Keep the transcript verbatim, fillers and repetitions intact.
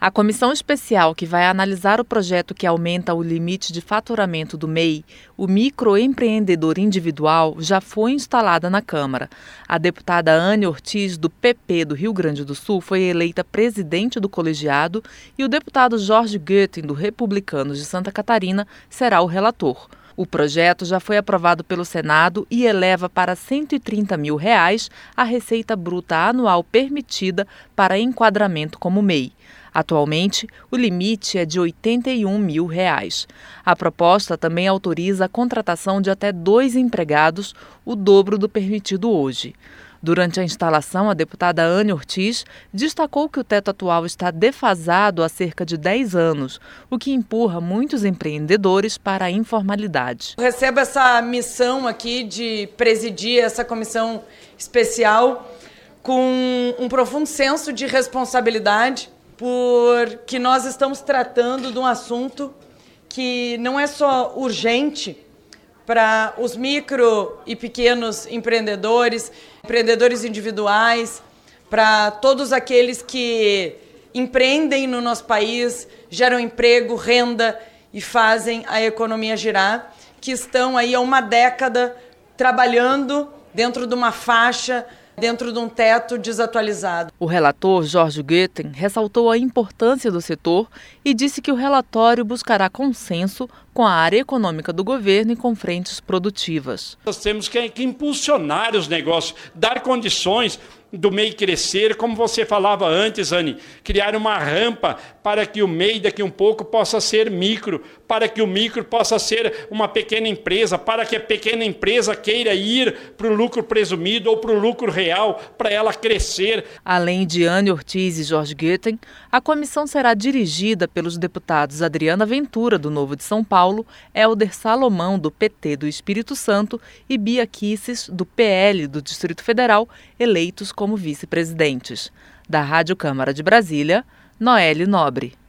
A comissão especial que vai analisar o projeto que aumenta o limite de faturamento do M E I, o microempreendedor individual, já foi instalada na Câmara. A deputada Anne Ortiz, do P P do Rio Grande do Sul, foi eleita presidente do colegiado e o deputado Jorge Goetting, do Republicanos de Santa Catarina, será o relator. O projeto já foi aprovado pelo Senado e eleva para cento e trinta mil reais a receita bruta anual permitida para enquadramento como M E I. Atualmente, o limite é de oitenta e um mil reais. A proposta também autoriza a contratação de até dois empregados, o dobro do permitido hoje. Durante a instalação, a deputada Anne Ortiz destacou que o teto atual está defasado há cerca de dez anos, o que empurra muitos empreendedores para a informalidade. Eu recebo essa missão aqui de presidir essa comissão especial com um profundo senso de responsabilidade, porque nós estamos tratando de um assunto que não é só urgente para os micro e pequenos empreendedores, empreendedores individuais, para todos aqueles que empreendem no nosso país, geram emprego, renda e fazem a economia girar, que estão aí há uma década trabalhando dentro de uma faixa, dentro de um teto desatualizado. O relator, Jorge Goetting, ressaltou a importância do setor e disse que o relatório buscará consenso com a área econômica do governo e com frentes produtivas. Nós temos que, que impulsionar os negócios, dar condições do M E I crescer, como você falava antes, Anne, criar uma rampa para que o M E I daqui um pouco possa ser micro, para que o micro possa ser uma pequena empresa, para que a pequena empresa queira ir para o lucro presumido ou para o lucro real, para ela crescer. Além de Anne Ortiz e Jorge Goetting, a comissão será dirigida pelos deputados Adriana Ventura, do Novo de São Paulo, Hélder Salomão, do P T do Espírito Santo e Bia Kicis, do P L do Distrito Federal, eleitos como vice-presidentes. Da Rádio Câmara de Brasília, Noelle Nobre.